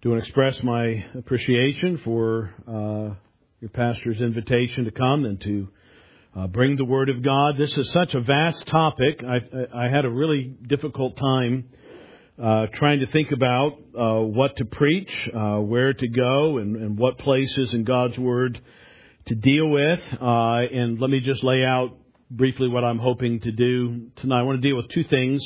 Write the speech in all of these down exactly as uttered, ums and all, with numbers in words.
do want to express my appreciation for uh, your pastor's invitation to come and to uh, bring the Word of God. This is such a vast topic. I, I, I had a really difficult time uh, trying to think about uh, what to preach, uh, where to go, and, and what places in God's Word to deal with. Uh, and let me just lay out briefly what I'm hoping to do tonight. I want to deal with two things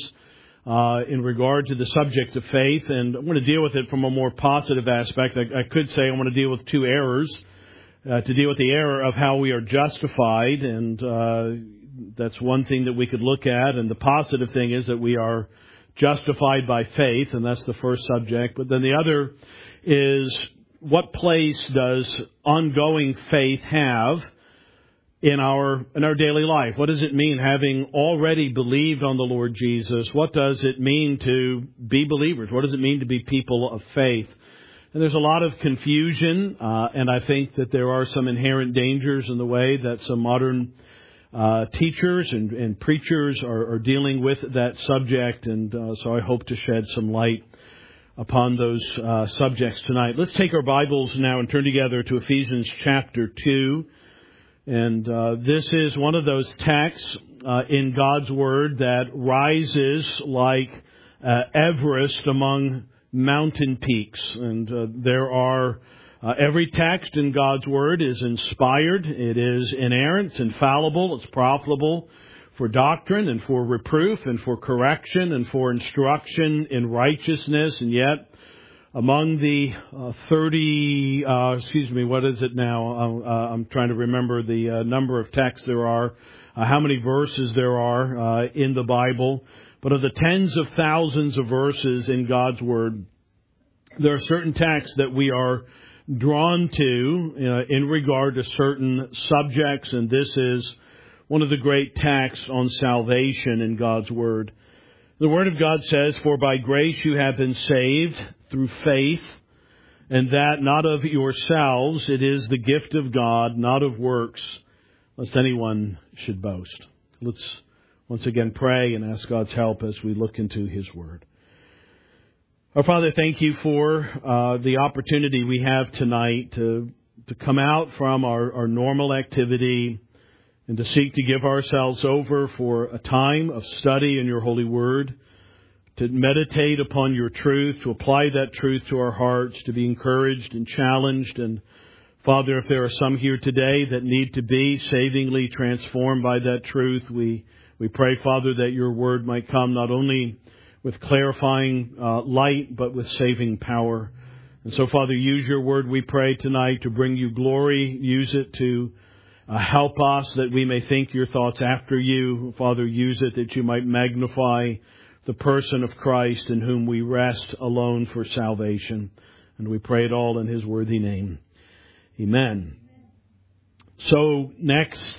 uh, in regard to the subject of faith, and I want to deal with it from a more positive aspect. I, I could say I want to deal with two errors, uh, to deal with the error of how we are justified, and uh, that's one thing that we could look at, and the positive thing is that we are justified by faith, and that's the first subject. But then the other is, what place does ongoing faith have in our in our daily life? What does it mean, having already believed on the Lord Jesus? What does it mean to be believers? What does it mean to be people of faith? And there's a lot of confusion, uh, and I think that there are some inherent dangers in the way that some modern uh, teachers and, and preachers are, are dealing with that subject, and uh, so I hope to shed some light upon those uh, subjects tonight. Let's take our Bibles now and turn together to Ephesians chapter two. And uh, this is one of those texts uh, in God's Word that rises like uh, Everest among mountain peaks. And uh, there are, uh, every text in God's Word is inspired, it is inerrant, it's infallible, it's profitable for doctrine and for reproof and for correction and for instruction in righteousness. And yet, among the uh, thirty, uh, excuse me, what is it now? Uh, I'm trying to remember the uh, number of texts there are, uh, how many verses there are uh, in the Bible. But of the tens of thousands of verses in God's Word, there are certain texts that we are drawn to uh, in regard to certain subjects, and this is one of the great texts on salvation in God's Word. The Word of God says, "For by grace you have been saved through faith, and that not of yourselves, it is the gift of God, not of works, lest anyone should boast." Let's once again pray and ask God's help as we look into His Word. Our Father, thank you for uh, the opportunity we have tonight to, to come out from our, our normal activity and to seek to give ourselves over for a time of study in your holy word, to meditate upon your truth, to apply that truth to our hearts, to be encouraged and challenged. And Father, if there are some here today that need to be savingly transformed by that truth, we, we pray, Father, that your word might come not only with clarifying uh, light, but with saving power. And so, Father, use your word, we pray, tonight to bring you glory. Use it to Uh, help us that we may think your thoughts after you. Father, use it that you might magnify the person of Christ in whom we rest alone for salvation. And we pray it all in His worthy name. Amen. So next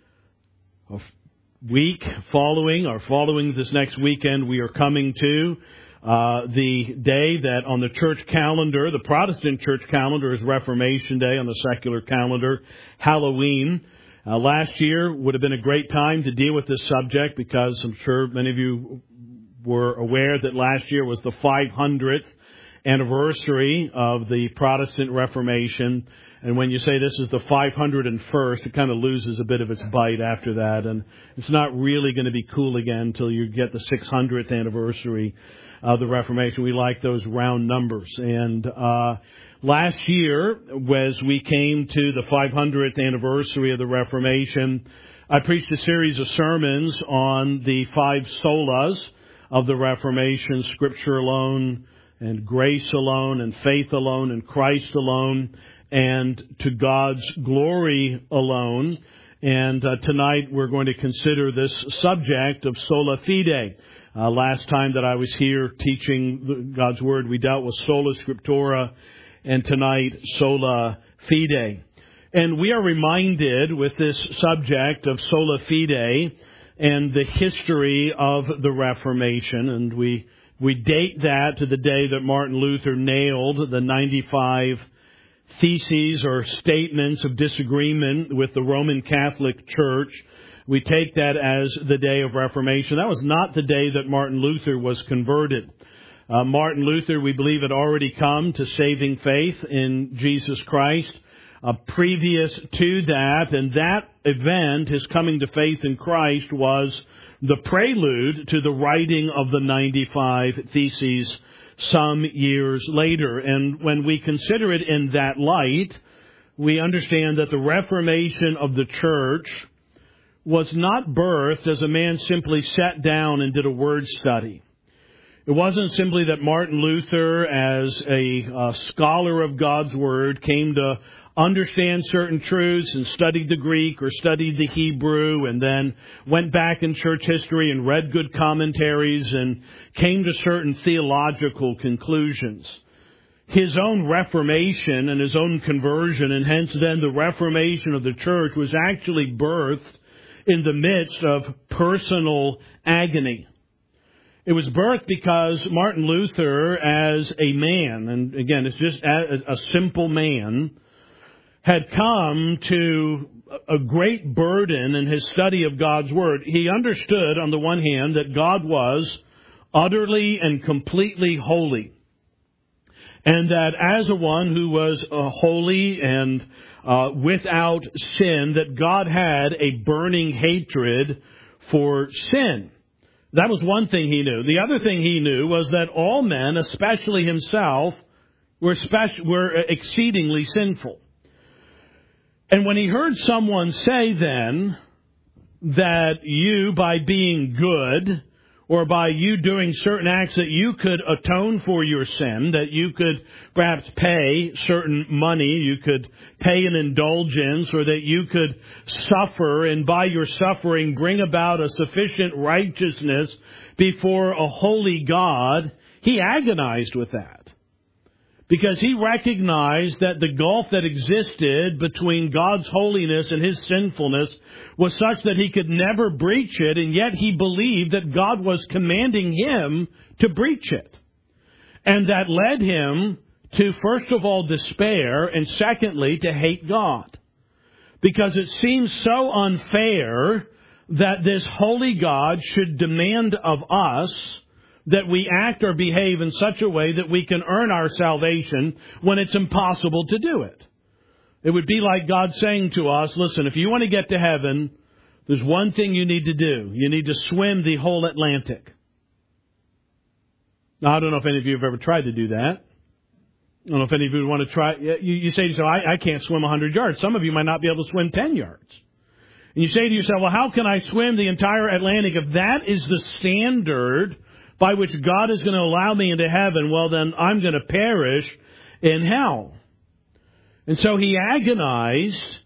week, following, or following this next weekend, we are coming to Uh, the day that on the church calendar, the Protestant church calendar, is Reformation Day. On the secular calendar, Halloween. Uh, last year would have been a great time to deal with this subject, because I'm sure many of you were aware that last year was the five hundredth anniversary of the Protestant Reformation. And when you say this is the five hundred first, it kind of loses a bit of its bite after that. And it's not really going to be cool again until you get the six hundredth anniversary of the Reformation. We like those round numbers. And uh last year, as we came to the five hundredth anniversary of the Reformation, I preached a series of sermons on the five solas of the Reformation: Scripture alone, and grace alone, and faith alone, and Christ alone, and to God's glory alone. And uh, tonight we're going to consider this subject of sola fide. Uh, last time that I was here teaching God's Word, we dealt with sola scriptura, and tonight sola fide. And we are reminded with this subject of sola fide and the history of the Reformation, and we we date that to the day that Martin Luther nailed the ninety-five theses or statements of disagreement with the Roman Catholic Church. We take that as the day of Reformation. That was not the day that Martin Luther was converted. Uh, Martin Luther, we believe, had already come to saving faith in Jesus Christ uh, previous to that, and that event, his coming to faith in Christ, was the prelude to the writing of the ninety-five Theses some years later. And when we consider it in that light, we understand that the Reformation of the Church was not birthed as a man simply sat down and did a word study. It wasn't simply that Martin Luther, as a uh, scholar of God's Word, came to understand certain truths and studied the Greek or studied the Hebrew and then went back in church history and read good commentaries and came to certain theological conclusions. His own reformation and his own conversion, and hence then the reformation of the church, was actually birthed in the midst of personal agony. It was birthed because Martin Luther, as a man, and again, it's just a, a simple man, had come to a great burden in his study of God's Word. He understood, on the one hand, that God was utterly and completely holy, and that as a one who was uh, holy and uh, without sin, that God had a burning hatred for sin. That was one thing he knew. The other thing he knew was that all men, especially himself, were, speci- were exceedingly sinful. And when he heard someone say then that you, by being good, or by you doing certain acts that you could atone for your sin, that you could perhaps pay certain money, you could pay an indulgence, or that you could suffer and by your suffering bring about a sufficient righteousness before a holy God, he agonized with that. Because he recognized that the gulf that existed between God's holiness and his sinfulness was such that he could never breach it, and yet he believed that God was commanding him to breach it. And that led him to, first of all, despair, and secondly, to hate God. Because it seems so unfair that this holy God should demand of us that we act or behave in such a way that we can earn our salvation when it's impossible to do it. It would be like God saying to us, listen, if you want to get to heaven, there's one thing you need to do. You need to swim the whole Atlantic. Now, I don't know if any of you have ever tried to do that. I don't know if any of you want to try. You, you say to yourself, I, I can't swim one hundred yards. Some of you might not be able to swim ten yards. And you say to yourself, well, how can I swim the entire Atlantic? If that is the standard by which God is going to allow me into heaven, well, then I'm going to perish in hell. And so he agonized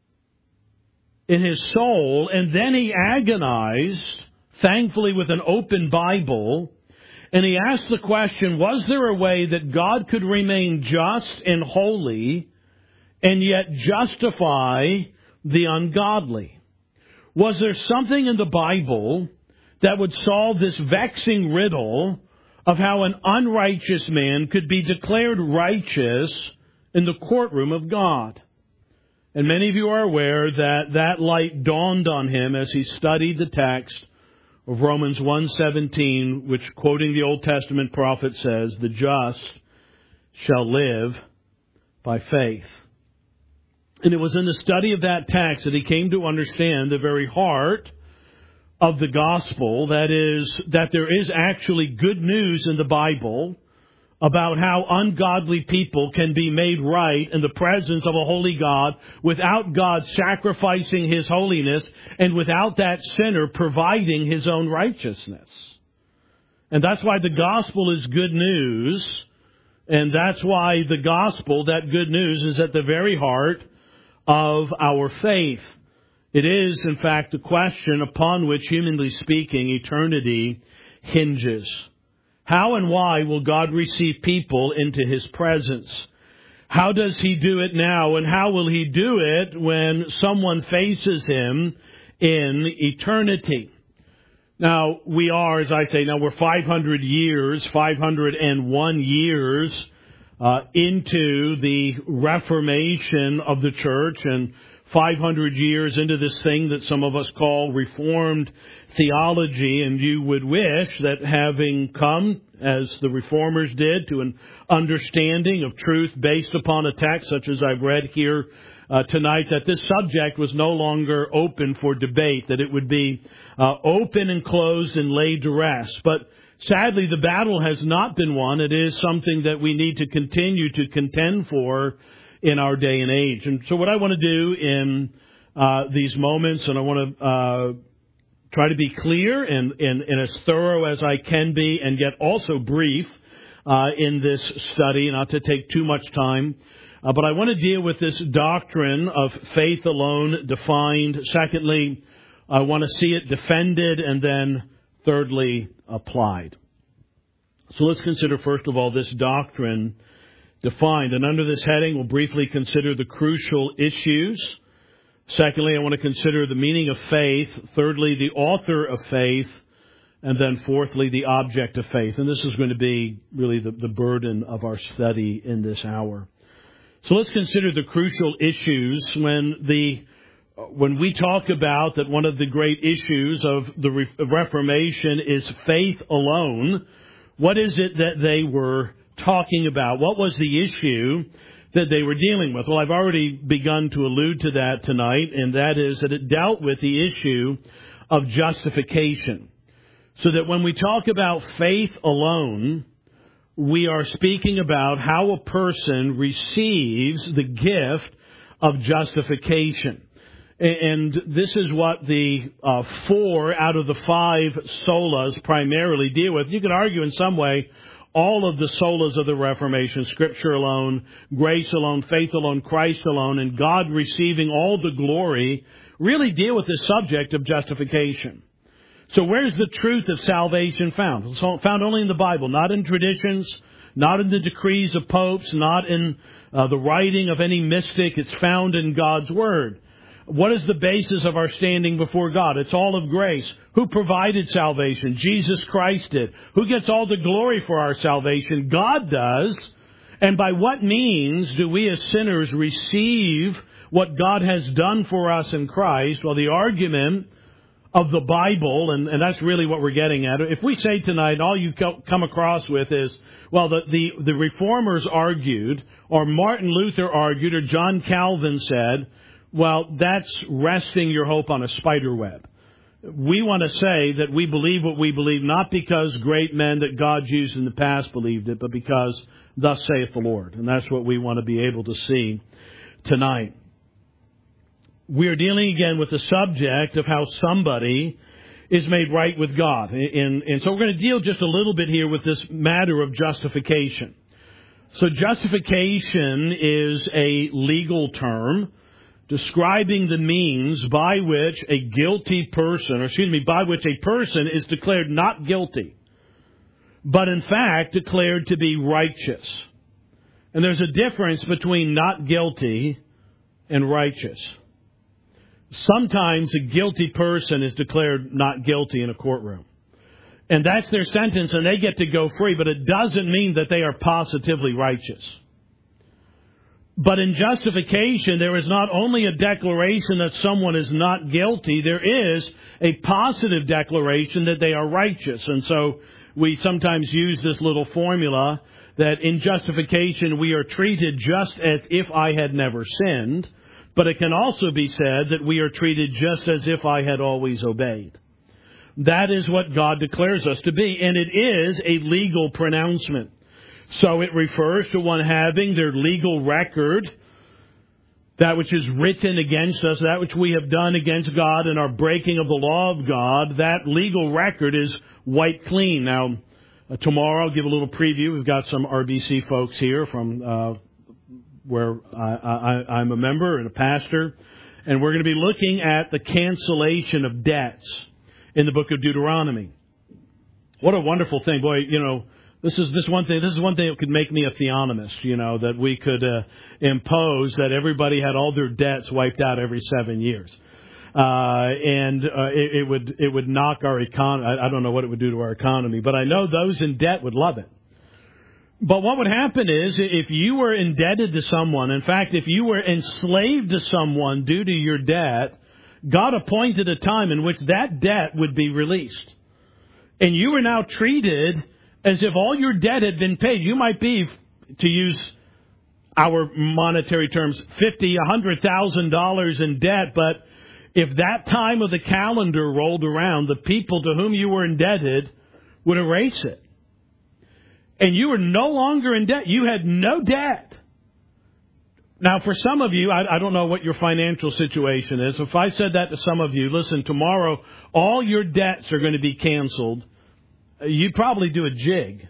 in his soul, and then he agonized, thankfully with an open Bible, and he asked the question, was there a way that God could remain just and holy and yet justify the ungodly? Was there something in the Bible that would solve this vexing riddle of how an unrighteous man could be declared righteous in the courtroom of God? And many of you are aware that that light dawned on him as he studied the text of Romans one seventeen, which, quoting the Old Testament prophet, says, the just shall live by faith. And it was in the study of that text that he came to understand the very heart of the gospel, that is, that there is actually good news in the Bible about how ungodly people can be made right in the presence of a holy God without God sacrificing his holiness and without that sinner providing his own righteousness. And that's why the gospel is good news, and that's why the gospel, that good news, is at the very heart of our faith. It is, in fact, the question upon which, humanly speaking, eternity hinges. How and why will God receive people into his presence? How does he do it now, and how will he do it when someone faces him in eternity? Now, we are, as I say, now we're five hundred years, five hundred one years uh, into the Reformation of the church, and five hundred years into this thing that some of us call Reformed theology, and you would wish that having come, as the Reformers did, to an understanding of truth based upon a text such as I've read here uh, tonight, that this subject was no longer open for debate, that it would be uh, open and closed and laid to rest. But sadly, the battle has not been won. It is something that we need to continue to contend for in our day and age. And so what I want to do in uh, these moments, and I want to uh, try to be clear and, and, and as thorough as I can be, and yet also brief uh, in this study, not to take too much time. Uh, but I want to deal with this doctrine of faith alone defined. Secondly, I want to see it defended, and then thirdly, applied. So let's consider, first of all, this doctrine defined. And under this heading, we'll briefly consider the crucial issues. Secondly, I want to consider the meaning of faith. Thirdly, the author of faith. And then fourthly, the object of faith. And this is going to be really the, the burden of our study in this hour. So let's consider the crucial issues. When the when we talk about that one of the great issues of the Re- Reformation is faith alone, what is it that they were talking about? What was the issue that they were dealing with? Well, I've already begun to allude to that tonight, and that is that it dealt with the issue of justification. So that when we talk about faith alone, we are speaking about how a person receives the gift of justification. And this is what the uh, four out of the five solas primarily deal with. You could argue in some way all of the solas of the Reformation, Scripture alone, grace alone, faith alone, Christ alone, and God receiving all the glory, really deal with this subject of justification. So where's the truth of salvation found? It's found only in the Bible, not in traditions, not in the decrees of popes, not in uh, the writing of any mystic. It's found in God's Word. What is the basis of our standing before God? It's all of grace. Who provided salvation? Jesus Christ did. Who gets all the glory for our salvation? God does. And by what means do we as sinners receive what God has done for us in Christ? Well, the argument of the Bible, and, and that's really what we're getting at. If we say tonight, all you come across with is, well, the, the, the Reformers argued, or Martin Luther argued, or John Calvin said, well, that's resting your hope on a spider web. We want to say that we believe what we believe, not because great men that God used in the past believed it, but because thus saith the Lord. And that's what we want to be able to see tonight. We are dealing again with the subject of how somebody is made right with God. And, and so we're going to deal just a little bit here with this matter of justification. So justification is a legal term describing the means by which a guilty person, or excuse me, by which a person is declared not guilty, but in fact declared to be righteous. And there's a difference between not guilty and righteous. Sometimes a guilty person is declared not guilty in a courtroom. And that's their sentence, and they get to go free, but it doesn't mean that they are positively righteous. But in justification, there is not only a declaration that someone is not guilty, there is a positive declaration that they are righteous. And so we sometimes use this little formula that in justification we are treated just as if I had never sinned, but it can also be said that we are treated just as if I had always obeyed. That is what God declares us to be, and it is a legal pronouncement. So it refers to one having their legal record, that which is written against us, that which we have done against God in our breaking of the law of God. That legal record is wiped clean. Now, uh, tomorrow I'll give a little preview. We've got some R B C folks here from uh, where I, I, I'm a member and a pastor, and we're going to be looking at the cancellation of debts in the book of Deuteronomy. What a wonderful thing, boy! You know. This is this one thing. This is one thing that could make me a theonomist. You know, that we could uh, impose that everybody had all their debts wiped out every seven years, uh, and uh, it, it would it would knock our economy. I, I don't know what it would do to our economy, but I know those in debt would love it. But what would happen is if you were indebted to someone, in fact, if you were enslaved to someone due to your debt, God appointed a time in which that debt would be released. And you are now treated as if all your debt had been paid. You might be, to use our monetary terms, fifty thousand dollars, one hundred thousand dollars in debt, but if that time of the calendar rolled around, the people to whom you were indebted would erase it. And you were no longer in debt. You had no debt. Now, for some of you, I, I don't know what your financial situation is. If I said that to some of you, listen, tomorrow all your debts are going to be canceled, you'd probably do a jig.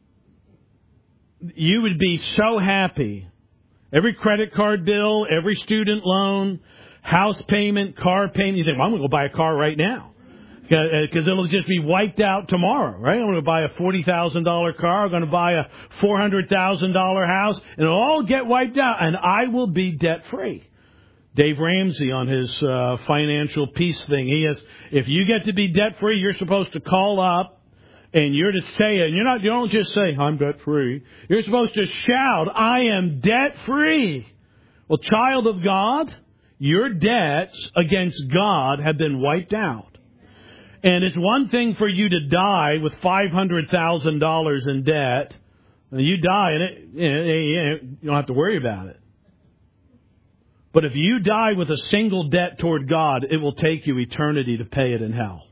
You would be so happy. Every credit card bill, every student loan, house payment, car payment, you think, well, I'm going to go buy a car right now. Because it'll just be wiped out tomorrow, right? I'm going to buy a forty thousand dollars car. I'm going to buy a four hundred thousand dollars house. And it'll all get wiped out. And I will be debt-free. Dave Ramsey on his uh, financial peace thing, he has, if you get to be debt-free, you're supposed to call up and you're to say it. And you're not, you don't just say, I'm debt-free. You're supposed to shout, I am debt-free. Well, child of God, your debts against God have been wiped out. And it's one thing for you to die with five hundred thousand dollars in debt. You die and it, you don't have to worry about it. But if you die with a single debt toward God, it will take you eternity to pay it in hell.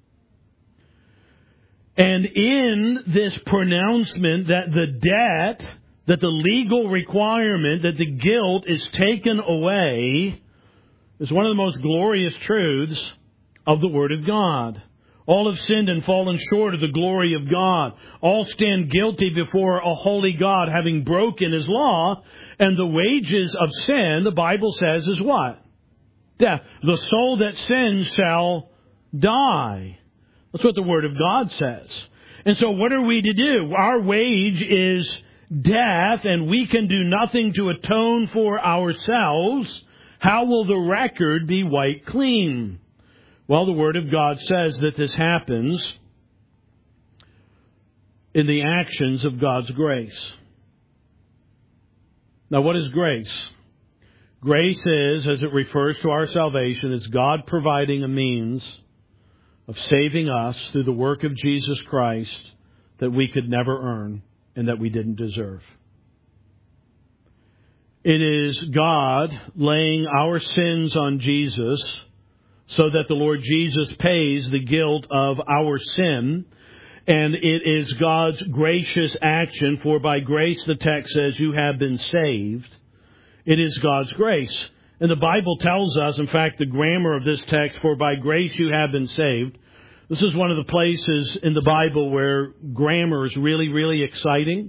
And in this pronouncement that the debt, that the legal requirement, that the guilt is taken away, is one of the most glorious truths of the Word of God. All have sinned and fallen short of the glory of God. All stand guilty before a holy God, having broken His law. And the wages of sin, the Bible says, is what? Death. The soul that sins shall die. That's what the Word of God says. And so what are we to do? Our wage is death, and we can do nothing to atone for ourselves. How will the record be wiped clean? Well, the Word of God says that this happens in the actions of God's grace. Now, what is grace? Grace is, as it refers to our salvation, is God providing a means of saving us through the work of Jesus Christ that we could never earn and that we didn't deserve. It is God laying our sins on Jesus so that the Lord Jesus pays the guilt of our sin. And it is God's gracious action, for by grace, the text says, you have been saved. It is God's grace. And the Bible tells us, in fact, the grammar of this text, for by grace you have been saved. This is one of the places in the Bible where grammar is really, really exciting.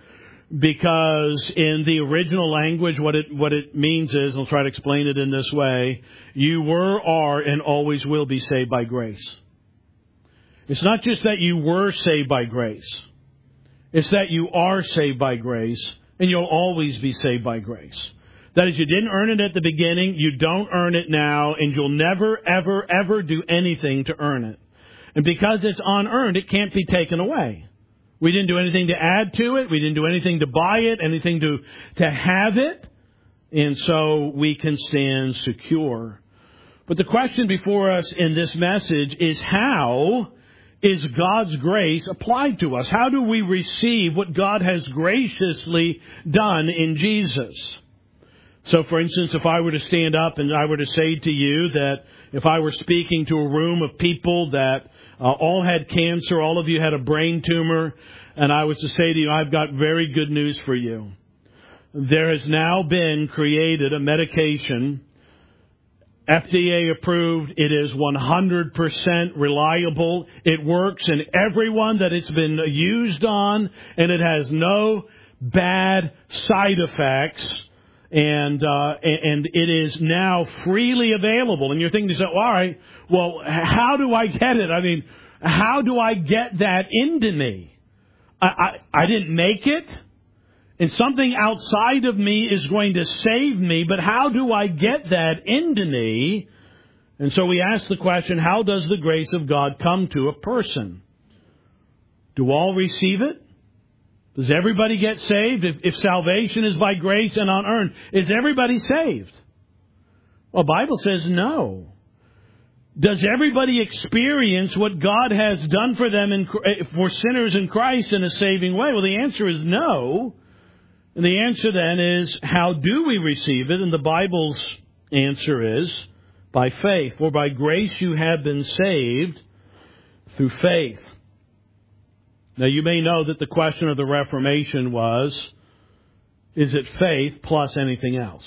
Because in the original language, what it what it means is, I'll try to explain it in this way, you were, are, and always will be saved by grace. It's not just that you were saved by grace. It's that you are saved by grace, and you'll always be saved by grace. That is, you didn't earn it at the beginning, you don't earn it now, and you'll never, ever, ever do anything to earn it. And because it's unearned, it can't be taken away. We didn't do anything to add to it. We didn't do anything to buy it, anything to, to have it. And so we can stand secure. But the question before us in this message is, how is God's grace applied to us? How do we receive what God has graciously done in Jesus? So, for instance, if I were to stand up and I were to say to you that if I were speaking to a room of people that uh, all had cancer, all of you had a brain tumor, and I was to say to you, I've got very good news for you. There has now been created a medication, F D A approved. It is one hundred percent reliable. It works in everyone that it's been used on, and it has no bad side effects. And uh, and it is now freely available. And you're thinking to yourself, all right, well, how do I get it? I mean, how do I get that into me? I, I, I didn't make it. And something outside of me is going to save me. But how do I get that into me? And so we ask the question, how does the grace of God come to a person? Do all receive it? Does everybody get saved? If, if salvation is by grace and unearned, is everybody saved? Well, the Bible says no. Does everybody experience what God has done for them in, for sinners in Christ in a saving way? Well, the answer is no. And the answer then is, how do we receive it? And the Bible's answer is, by faith. For by grace you have been saved through faith. Now, you may know that the question of the Reformation was, is it faith plus anything else?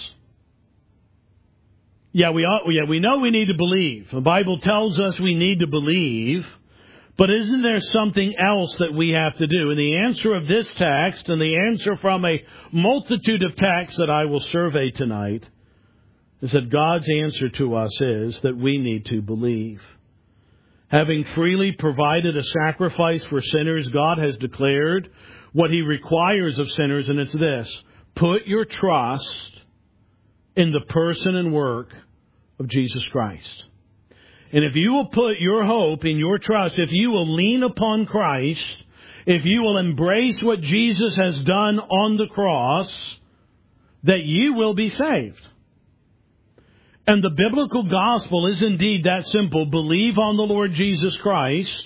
Yeah, we ought, yeah, we know we need to believe. The Bible tells us we need to believe, but isn't there something else that we have to do? And the answer of this text, and the answer from a multitude of texts that I will survey tonight, is that God's answer to us is that we need to believe. Having freely provided a sacrifice for sinners, God has declared what He requires of sinners, and it's this: put your trust in the person and work of Jesus Christ. And if you will put your hope in your trust, if you will lean upon Christ, if you will embrace what Jesus has done on the cross, that you will be saved. And the biblical gospel is indeed that simple. Believe on the Lord Jesus Christ.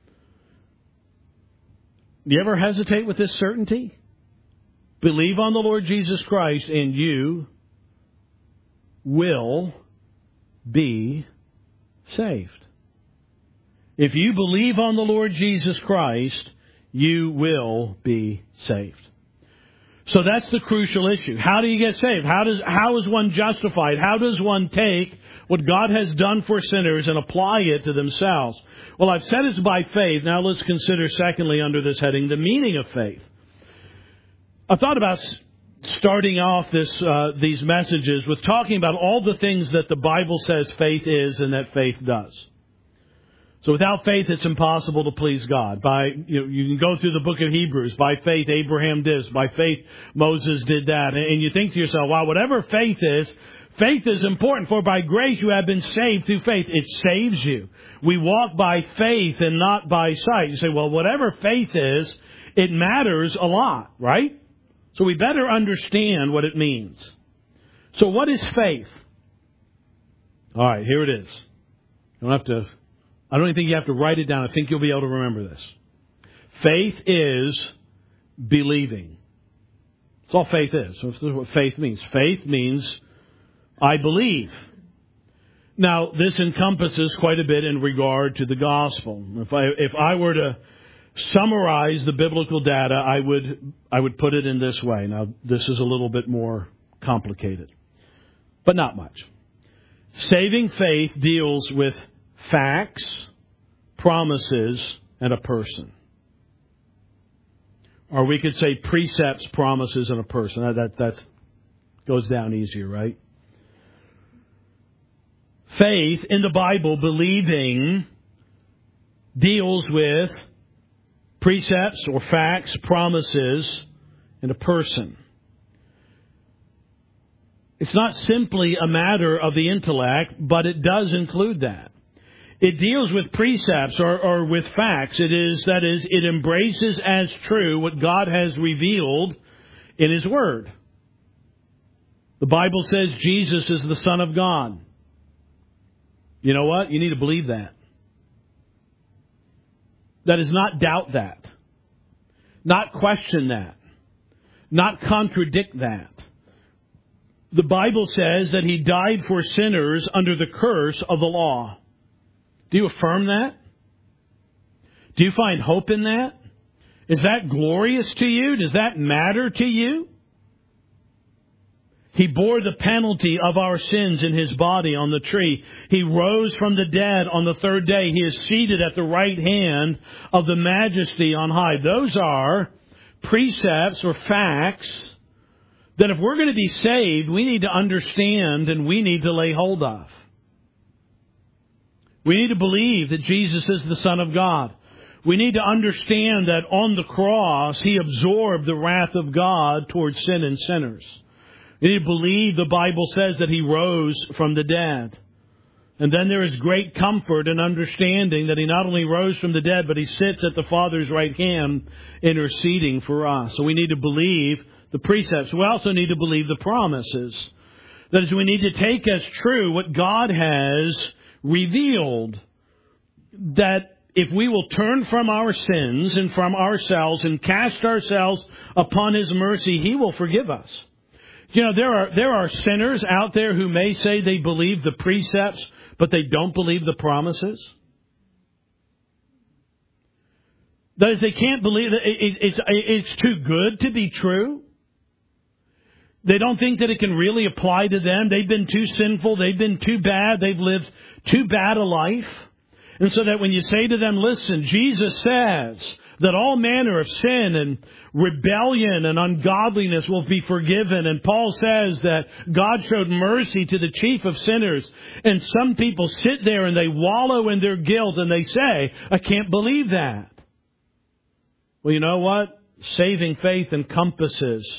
Do you ever hesitate with this certainty? Believe on the Lord Jesus Christ and you will be saved. If you believe on the Lord Jesus Christ, you will be saved. So that's the crucial issue. How do you get saved? How does how is one justified? How does one take what God has done for sinners and apply it to themselves? Well, I've said it's by faith. Now let's consider, secondly, under this heading, the meaning of faith. I thought about starting off this uh, these messages with talking about all the things that the Bible says faith is and that faith does. So without faith, it's impossible to please God. By you know, you can go through the book of Hebrews. By faith, Abraham did this. By faith, Moses did that. And you think to yourself, wow, whatever faith is, faith is important. For by grace you have been saved through faith. It saves you. We walk by faith and not by sight. You say, well, whatever faith is, it matters a lot, right? So we better understand what it means. So what is faith? All right, here it is. You don't have to... I don't even think you have to write it down. I think you'll be able to remember this. Faith is believing. That's all faith is. So this is what faith means. Faith means I believe. Now, this encompasses quite a bit in regard to the gospel. If I if I were to summarize the biblical data, I would I would put it in this way. Now, this is a little bit more complicated, but not much. Saving faith deals with facts, promises, and a person. Or we could say precepts, promises, and a person. That, that that's, goes down easier, right? Faith in the Bible, believing, deals with precepts or facts, promises, and a person. It's not simply a matter of the intellect, but it does include that. It deals with precepts or, or with facts. It is, that is, it embraces as true what God has revealed in His Word. The Bible says Jesus is the Son of God. You know what? You need to believe that. That is, not doubt that. Not question that. Not contradict that. The Bible says that He died for sinners under the curse of the law. Do you affirm that? Do you find hope in that? Is that glorious to you? Does that matter to you? He bore the penalty of our sins in His body on the tree. He rose from the dead on the third day. He is seated at the right hand of the Majesty on high. Those are precepts or facts that if we're going to be saved, we need to understand and we need to lay hold of. We need to believe that Jesus is the Son of God. We need to understand that on the cross, He absorbed the wrath of God towards sin and sinners. We need to believe the Bible says that He rose from the dead. And then there is great comfort and understanding that He not only rose from the dead, but He sits at the Father's right hand interceding for us. So we need to believe the precepts. We also need to believe the promises. That is, we need to take as true what God has revealed. That if we will turn from our sins and from ourselves and cast ourselves upon His mercy, He will forgive us. You know, there are there are sinners out there who may say they believe the precepts, but they don't believe the promises. That is, they can't believe that it, it's it's too good to be true. They don't think that it can really apply to them. They've been too sinful. They've been too bad. They've lived too bad a life. And so that when you say to them, listen, Jesus says that all manner of sin and rebellion and ungodliness will be forgiven. And Paul says that God showed mercy to the chief of sinners. And some people sit there and they wallow in their guilt and they say, I can't believe that. Well, you know what? Saving faith encompasses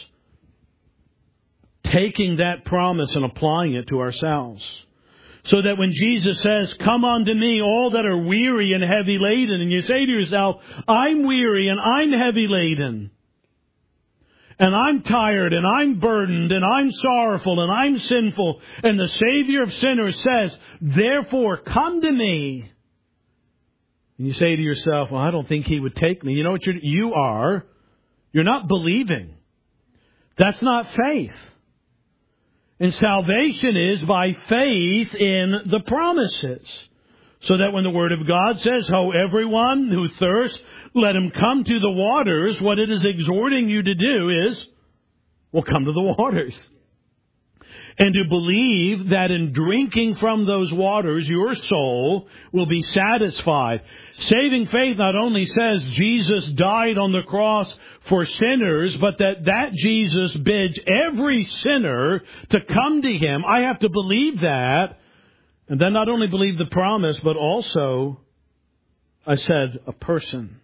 taking that promise and applying it to ourselves. So that when Jesus says, come unto me, all that are weary and heavy laden, and you say to yourself, I'm weary and I'm heavy laden, and I'm tired and I'm burdened and I'm sorrowful and I'm sinful, and the Savior of sinners says, therefore come to me. And you say to yourself, well, I don't think He would take me. You know what you're, you are? You're not believing. That's not faith. And salvation is by faith in the promises. So that when the Word of God says, ho, everyone who thirsts, let him come to the waters, what it is exhorting you to do is, well, come to the waters. And to believe that in drinking from those waters, your soul will be satisfied. Saving faith not only says Jesus died on the cross for sinners, but that that Jesus bids every sinner to come to Him. I have to believe that. And then not only believe the promise, but also, I said, a person.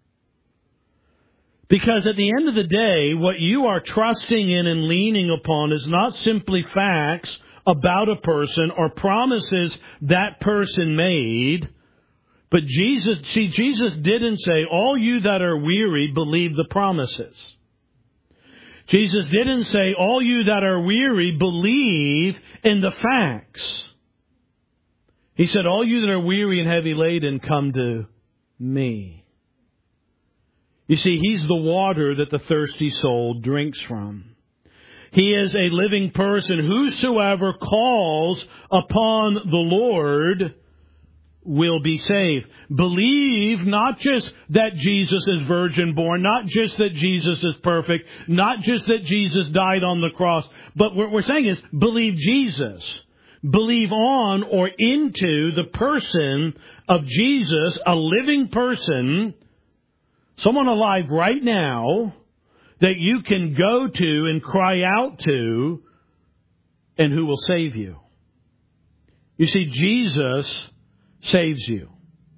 Because at the end of the day, what you are trusting in and leaning upon is not simply facts about a person or promises that person made. But Jesus, see, Jesus didn't say, all you that are weary, believe the promises. Jesus didn't say, all you that are weary, believe in the facts. He said, all you that are weary and heavy laden, come to me. You see, He's the water that the thirsty soul drinks from. He is a living person. Whosoever calls upon the Lord will be saved. Believe not just that Jesus is virgin born, not just that Jesus is perfect, not just that Jesus died on the cross, but what we're saying is believe Jesus. Believe on or into the person of Jesus, a living person, someone alive right now that you can go to and cry out to and who will save you. You see, Jesus saves you.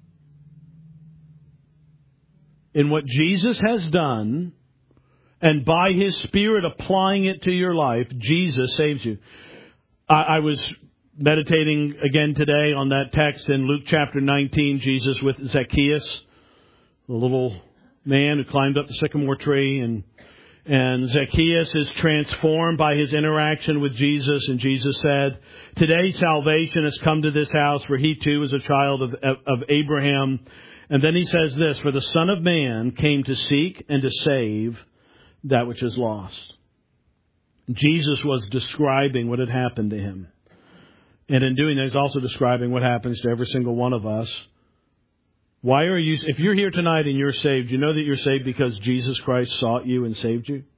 In what Jesus has done and by His Spirit applying it to your life, Jesus saves you. I, I was meditating again today on that text in Luke chapter nineteen, Jesus with Zacchaeus, the little man who climbed up the sycamore tree, and and Zacchaeus is transformed by his interaction with Jesus, and Jesus said, today salvation has come to this house, for he too is a child of, of, of Abraham. And then He says this, for the Son of Man came to seek and to save that which is lost. Jesus was describing what had happened to Him. And in doing that, He's also describing what happens to every single one of us. Why are you, if you're here tonight and you're saved, you know that you're saved because Jesus Christ sought you and saved you?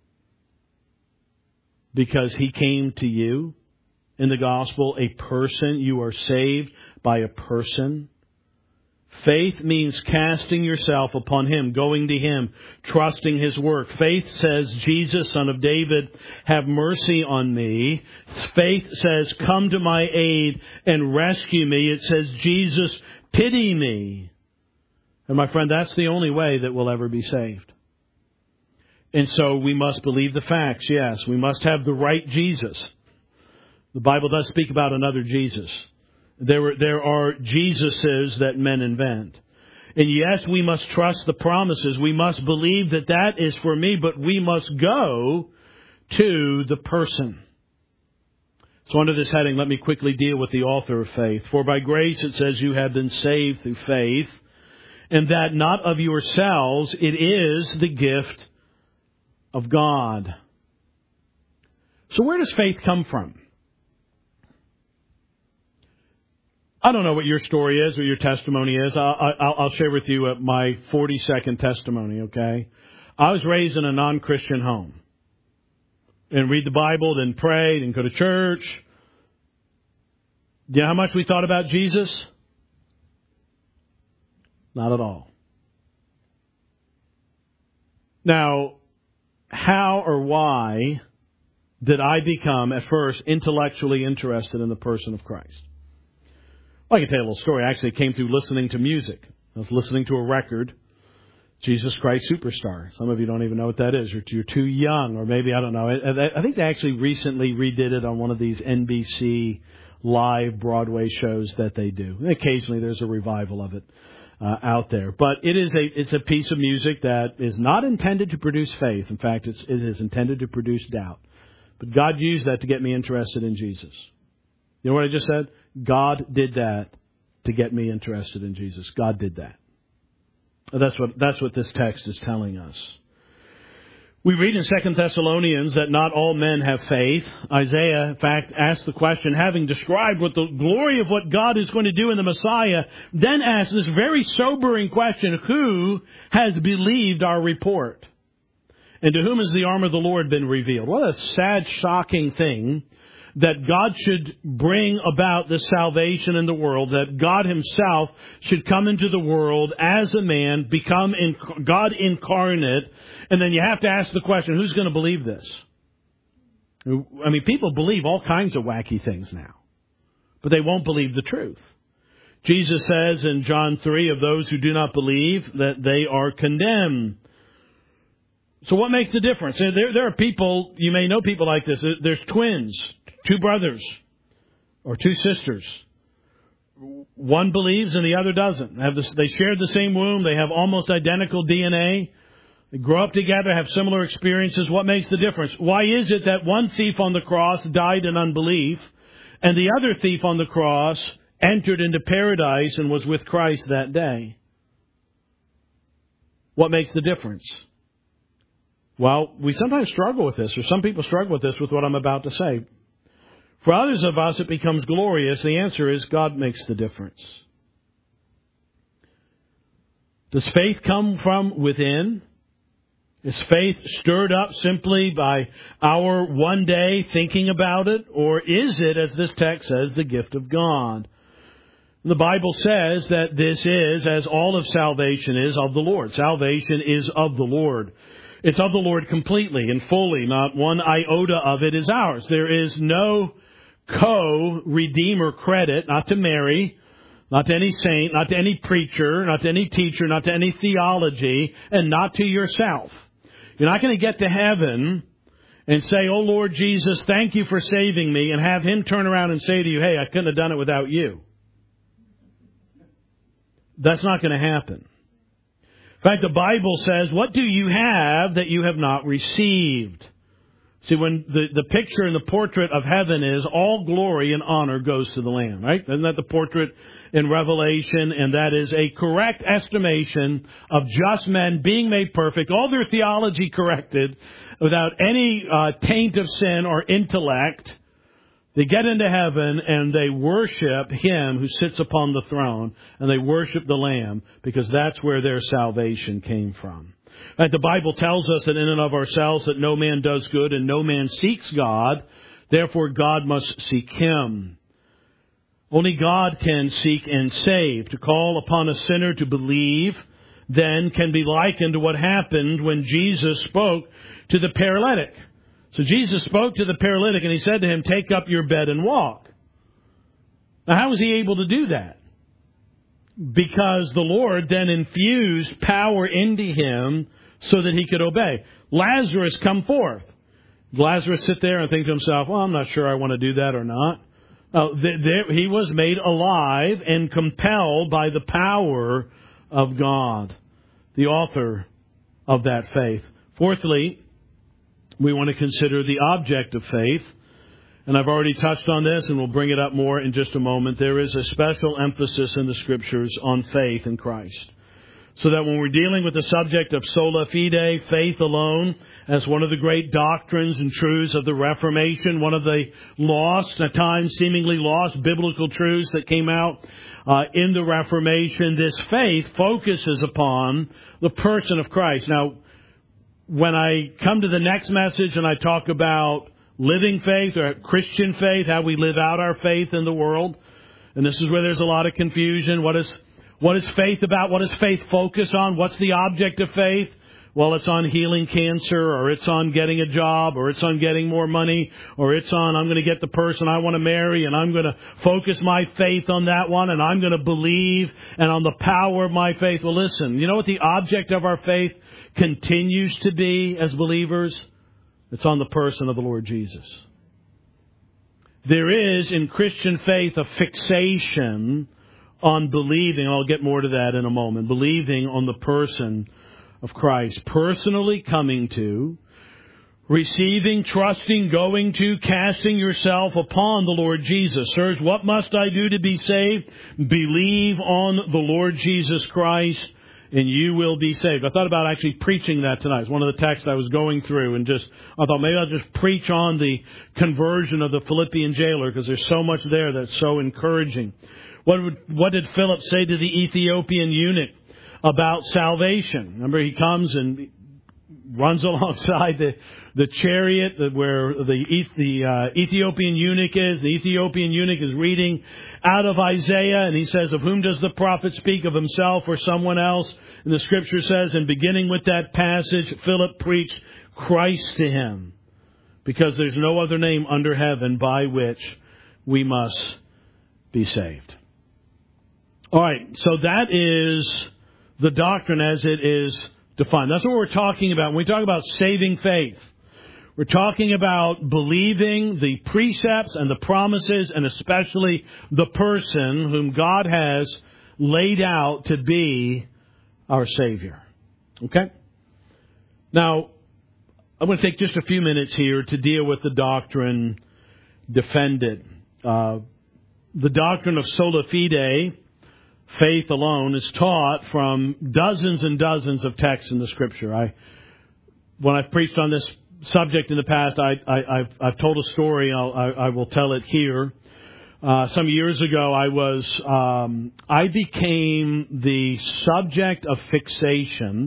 Because He came to you in the gospel, a person. You are saved by a person. Faith means casting yourself upon Him, going to Him, trusting His work. Faith says, Jesus, Son of David, have mercy on me. Faith says, come to my aid and rescue me. It says, Jesus, pity me. And my friend, that's the only way that we'll ever be saved. And so we must believe the facts, yes. We must have the right Jesus. The Bible does speak about another Jesus. There, there are Jesuses that men invent. And yes, we must trust the promises. We must believe that that is for me, but we must go to the person. So under this heading, let me quickly deal with the author of faith. For by grace, it says, you have been saved through faith, and that not of yourselves, it is the gift of God. So where does faith come from? I don't know what your story is or your testimony is. I'll, I'll, I'll share with you my forty-second testimony, okay? I was raised in a non-Christian home. And read the Bible, then pray, then go to church. Do you know how much we thought about Jesus? Not at all. Now, how or why did I become, at first, intellectually interested in the person of Christ? Well, I can tell you a little story. I actually came through listening to music. I was listening to a record, Jesus Christ Superstar. Some of you don't even know what that is. You're, you're too young, or maybe, I don't know. I, I think they actually recently redid it on one of these N B C live Broadway shows that they do. And occasionally there's a revival of it uh, out there. But it is a it's a piece of music that is not intended to produce faith. In fact, it's, it is intended to produce doubt. But God used that to get me interested in Jesus. You know what I just said? God did that to get me interested in Jesus. God did that. That's what that's what this text is telling us. We read in Second Thessalonians that not all men have faith. Isaiah, in fact, asked the question, having described what the glory of what God is going to do in the Messiah, then asked this very sobering question, who has believed our report? And to whom has the arm of the Lord been revealed? What a sad, shocking thing that God should bring about this salvation in the world, that God himself should come into the world as a man, become in, God incarnate, and then you have to ask the question, who's going to believe this? I mean, people believe all kinds of wacky things now, but they won't believe the truth. Jesus says in John three, of those who do not believe, that they are condemned. So what makes the difference? There, there are people, you may know people like this, there's twins, two brothers or two sisters. One believes and the other doesn't. Have this, they shared the same womb. They have almost identical D N A. They grow up together, have similar experiences. What makes the difference? Why is it that one thief on the cross died in unbelief and the other thief on the cross entered into paradise and was with Christ that day? What makes the difference? Well, we sometimes struggle with this, or some people struggle with this with what I'm about to say. For others of us, it becomes glorious. The answer is God makes the difference. Does faith come from within? Is faith stirred up simply by our one day thinking about it? Or is it, as this text says, the gift of God? The Bible says that this is, as all of salvation is, of the Lord. Salvation is of the Lord. It's of the Lord completely and fully. Not one iota of it is ours. There is no co-redeemer credit, not to Mary, not to any saint, not to any preacher, not to any teacher, not to any theology, and not to yourself. You're not going to get to heaven and say, oh, Lord Jesus, thank you for saving me, and have him turn around and say to you, hey, I couldn't have done it without you. That's not going to happen. In fact, the Bible says, what do you have that you have not received? See, when the, the picture and the portrait of heaven is all glory and honor goes to the Lamb, right? Isn't that the portrait in Revelation? And that is a correct estimation of just men being made perfect, all their theology corrected, without any uh, taint of sin or intellect. They get into heaven and they worship him who sits upon the throne, and they worship the Lamb because that's where their salvation came from. In fact, the Bible tells us that in and of ourselves that no man does good and no man seeks God. Therefore, God must seek him. Only God can seek and save. To call upon a sinner to believe then can be likened to what happened when Jesus spoke to the paralytic. So Jesus spoke to the paralytic and he said to him, take up your bed and walk. Now, how was he able to do that? Because the Lord then infused power into him so that he could obey. Lazarus, come forth. Lazarus sit there and think to himself, well, I'm not sure I want to do that or not. Uh, th- th- he was made alive and compelled by the power of God, the author of that faith. Fourthly, we want to consider the object of faith. And I've already touched on this, and we'll bring it up more in just a moment. There is a special emphasis in the Scriptures on faith in Christ. So that when we're dealing with the subject of sola fide, faith alone, as one of the great doctrines and truths of the Reformation, one of the lost, at times seemingly lost, biblical truths that came out uh, in the Reformation, this faith focuses upon the person of Christ. Now, when I come to the next message and I talk about living faith or Christian faith, how we live out our faith in the world, and this is where there's a lot of confusion. What is what is faith about? What does faith focus on? What's the object of faith? Well, it's on healing cancer, or it's on getting a job, or it's on getting more money, or it's on I'm going to get the person I want to marry, and I'm going to focus my faith on that one, and I'm going to believe and on the power of my faith. Well, listen, you know what the object of our faith continues to be as believers? It's on the person of the Lord Jesus. There is in Christian faith a fixation on believing. I'll get more to that in a moment. Believing on the person of Christ. Personally coming to, receiving, trusting, going to, casting yourself upon the Lord Jesus. Sirs, what must I do to be saved? Believe on the Lord Jesus Christ, and you will be saved. I thought about actually preaching that tonight. It's one of the texts I was going through, and just I thought maybe I'll just preach on the conversion of the Philippian jailer, because there's so much there that's so encouraging. What would, what did Philip say to the Ethiopian eunuch about salvation? Remember, he comes and runs alongside the the chariot where the the uh, Ethiopian eunuch is. The Ethiopian eunuch is reading out of Isaiah, and he says, "Of whom does the prophet speak? Of himself or someone else?" And the Scripture says, and beginning with that passage, Philip preached Christ to him, because there's no other name under heaven by which we must be saved. All right, so that is the doctrine as it is defined. That's what we're talking about when we talk about saving faith. We're talking about believing the precepts and the promises, and especially the person whom God has laid out to be our Savior. Okay? Now, I'm going to take just a few minutes here to deal with the doctrine defended. Uh, the doctrine of sola fide, faith alone, is taught from dozens and dozens of texts in the Scripture. I, when I've preached on this subject in the past, I, I, I've, I've told a story. I'll, I, I will tell it here. Uh, some years ago, I was um, I became the subject of fixation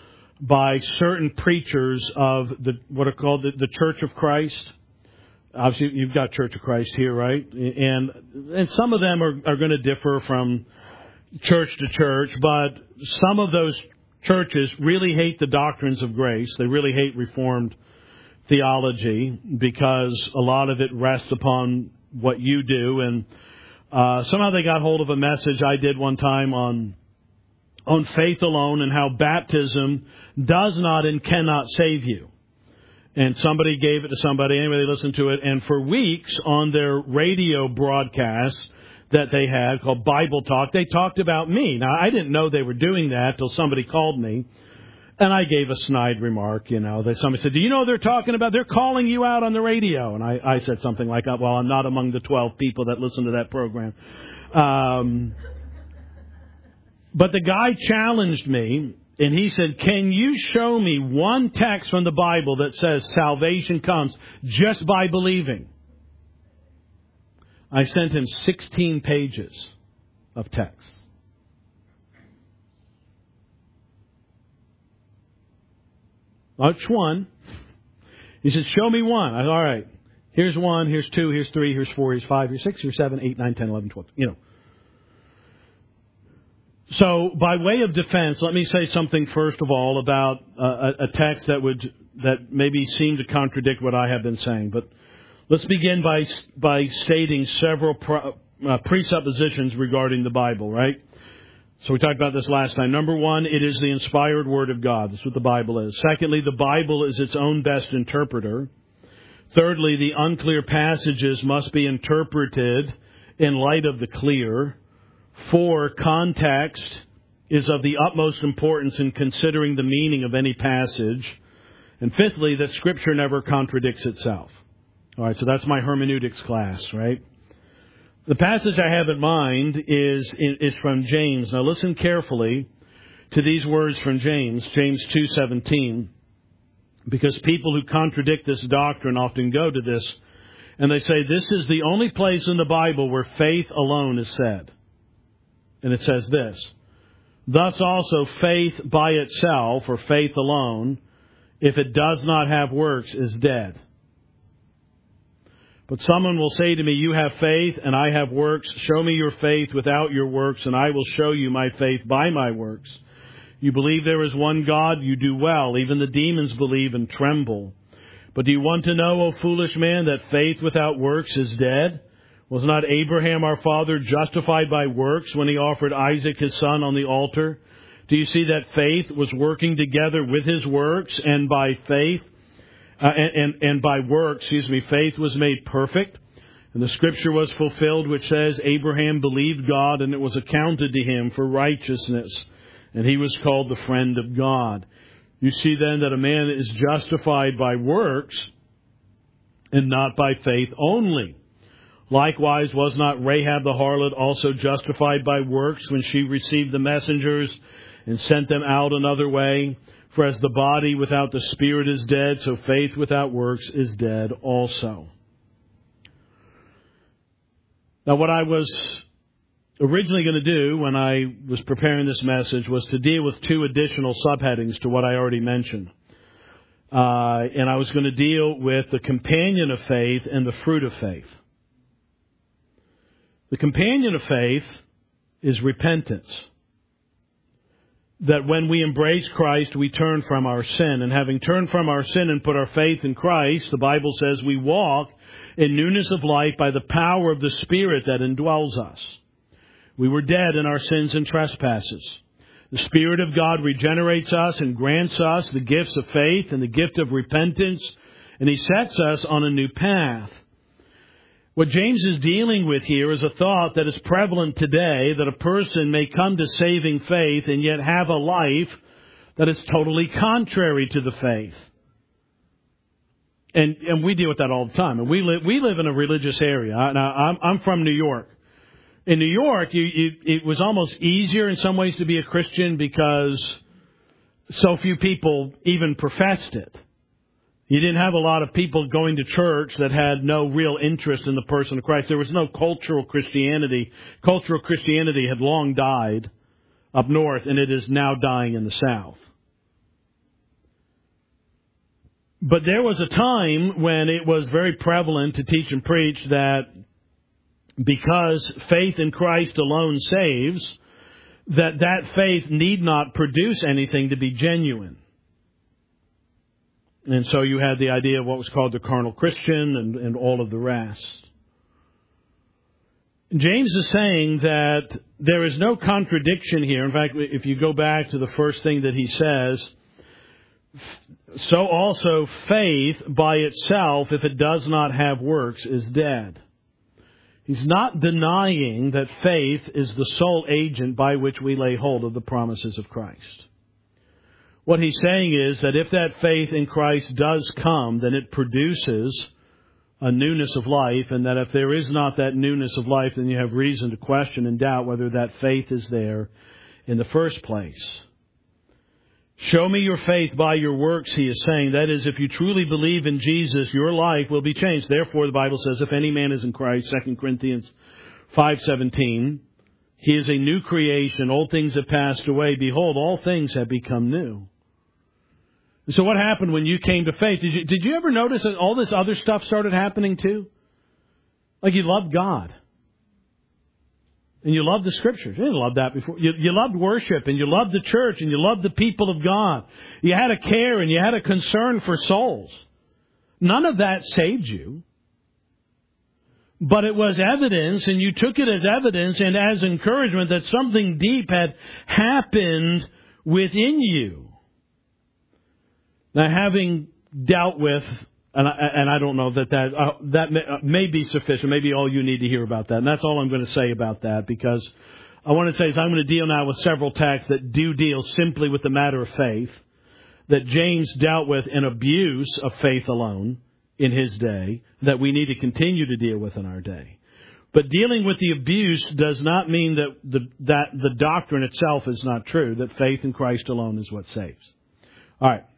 by certain preachers of the what are called the, the Church of Christ. Obviously, you've got Church of Christ here, right? And and some of them are, are going to differ from church to church, but some of those churches really hate the doctrines of grace. They really hate Reformed theology, because a lot of it rests upon what you do. And uh, somehow they got hold of a message I did one time on on faith alone, and how baptism does not and cannot save you. And somebody gave it to somebody. Anyway, they listened to it. And for weeks on their radio broadcast that they had called Bible Talk, they talked about me. Now, I didn't know they were doing that till somebody called me. And I gave a snide remark, you know, that somebody said, "Do you know what they're talking about? They're calling you out on the radio." And I, I said something like, "Well, I'm not among the twelve people that listen to that program." Um, but the guy challenged me, and he said, "Can you show me one text from the Bible that says salvation comes just by believing?" I sent him sixteen pages of text. Which one? He said, "Show me one." I said, "All right. Here's one, here's two, here's three, here's four, here's five, here's six, here's seven, eight, nine, ten, eleven, twelve. You know. So, by way of defense, let me say something first of all about uh, a, a text that would that maybe seem to contradict what I have been saying. But let's begin by by stating several pro, uh, presuppositions regarding the Bible, right? So we talked about this last time. Number one, it is the inspired Word of God. That's what the Bible is. Secondly, the Bible is its own best interpreter. Thirdly, the unclear passages must be interpreted in light of the clear. Four, context is of the utmost importance in considering the meaning of any passage. And fifthly, that Scripture never contradicts itself. All right, so that's my hermeneutics class, right? The passage I have in mind is, is from James. Now listen carefully to these words from James, James two seventeen, because people who contradict this doctrine often go to this, and they say this is the only place in the Bible where faith alone is said. And it says this, thus also faith by itself, or faith alone, if it does not have works, is dead. But someone will say to me, you have faith and I have works. Show me your faith without your works, and I will show you my faith by my works. You believe there is one God, you do well. Even the demons believe and tremble. But do you want to know, O foolish man, that faith without works is dead? Was not Abraham our father justified by works when he offered Isaac his son on the altar? Do you see that faith was working together with his works, and by faith, uh, and, and, and by works, excuse me, faith was made perfect? And the Scripture was fulfilled, which says, Abraham believed God, and it was accounted to him for righteousness, and he was called the friend of God. You see then that a man is justified by works, and not by faith only. Likewise, was not Rahab the harlot also justified by works when she received the messengers and sent them out another way? For as the body without the spirit is dead, so faith without works is dead also. Now, what I was originally going to do when I was preparing this message was to deal with two additional subheadings to what I already mentioned. Uh, and I was going to deal with the companion of faith and the fruit of faith. The companion of faith is repentance. That when we embrace Christ, we turn from our sin. And having turned from our sin and put our faith in Christ, the Bible says we walk in newness of life by the power of the Spirit that indwells us. We were dead in our sins and trespasses. The Spirit of God regenerates us and grants us the gifts of faith and the gift of repentance, and He sets us on a new path. What James is dealing with here is a thought that is prevalent today, that a person may come to saving faith and yet have a life that is totally contrary to the faith. And and we deal with that all the time. And we live we live in a religious area. Now, I'm I'm from New York. In New York, you, you, it was almost easier in some ways to be a Christian because so few people even professed it. You didn't have a lot of people going to church that had no real interest in the person of Christ. There was no cultural Christianity. Cultural Christianity had long died up north, and it is now dying in the south. But there was a time when it was very prevalent to teach and preach that because faith in Christ alone saves, that that faith need not produce anything to be genuine. And so you had the idea of what was called the carnal Christian and, and all of the rest. James is saying that there is no contradiction here. In fact, if you go back to the first thing that he says, so also faith by itself, if it does not have works, is dead. He's not denying that faith is the sole agent by which we lay hold of the promises of Christ. What he's saying is that if that faith in Christ does come, then it produces a newness of life, and that if there is not that newness of life, then you have reason to question and doubt whether that faith is there in the first place. Show me your faith by your works, he is saying. That is, if you truly believe in Jesus, your life will be changed. Therefore, the Bible says, if any man is in Christ, Second Corinthians five seventeen, he is a new creation. Old things have passed away. Behold, all things have become new. So what happened when you came to faith? Did you, did you ever notice that all this other stuff started happening too? Like you loved God. And you loved the Scriptures. You didn't love that before. You, you loved worship, and you loved the church, and you loved the people of God. You had a care, and you had a concern for souls. None of that saved you. But it was evidence, and you took it as evidence and as encouragement that something deep had happened within you. Now, having dealt with And I, and I don't know that that, uh, that may, uh, may be sufficient. Maybe all you need to hear about that. And that's all I'm going to say about that, because I want to say is I'm going to deal now with several texts that do deal simply with the matter of faith, that James dealt with an abuse of faith alone in his day, that we need to continue to deal with in our day. But dealing with the abuse does not mean that the, that the doctrine itself is not true, that faith in Christ alone is what saves. All right.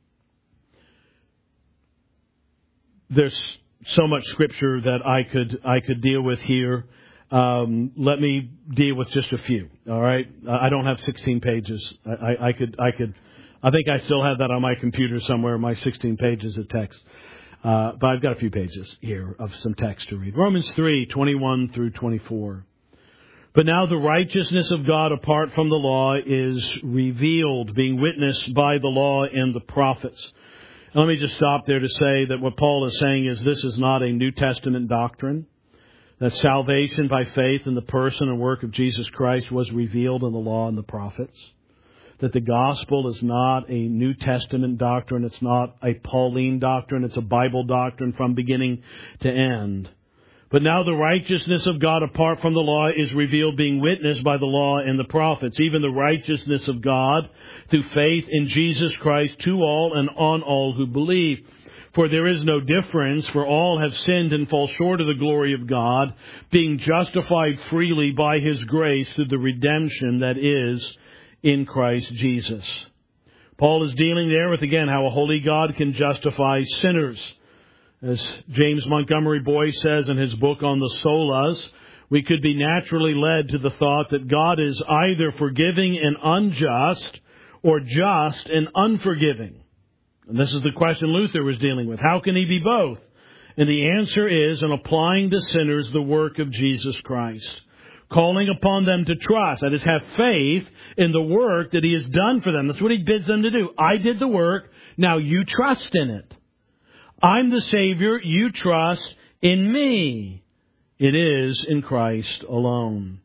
There's so much scripture that I could I could deal with here. Um, let me deal with just a few. All right, I don't have sixteen pages. I, I, I could I could I think I still have that on my computer somewhere. My sixteen pages of text, uh, but I've got a few pages here of some text to read. Romans three twenty-one through twenty-four. But now the righteousness of God apart from the law is revealed, being witnessed by the law and the prophets. Let me just stop there to say that what Paul is saying is this is not a New Testament doctrine, that salvation by faith in the person and work of Jesus Christ was revealed in the law and the prophets, that the gospel is not a New Testament doctrine, it's not a Pauline doctrine, it's a Bible doctrine from beginning to end. But now the righteousness of God apart from the law is revealed, being witnessed by the law and the prophets, even the righteousness of God through faith in Jesus Christ to all and on all who believe. For there is no difference, for all have sinned and fall short of the glory of God, being justified freely by His grace through the redemption that is in Christ Jesus. Paul is dealing there with, again, how a holy God can justify sinners. As James Montgomery Boyce says in his book on the solas, we could be naturally led to the thought that God is either forgiving and unjust or just and unforgiving. And this is the question Luther was dealing with. How can He be both? And the answer is in applying to sinners the work of Jesus Christ, calling upon them to trust, that is, have faith in the work that He has done for them. That's what He bids them to do. I did the work, now you trust in it. I'm the Savior, you trust in me. It is in Christ alone.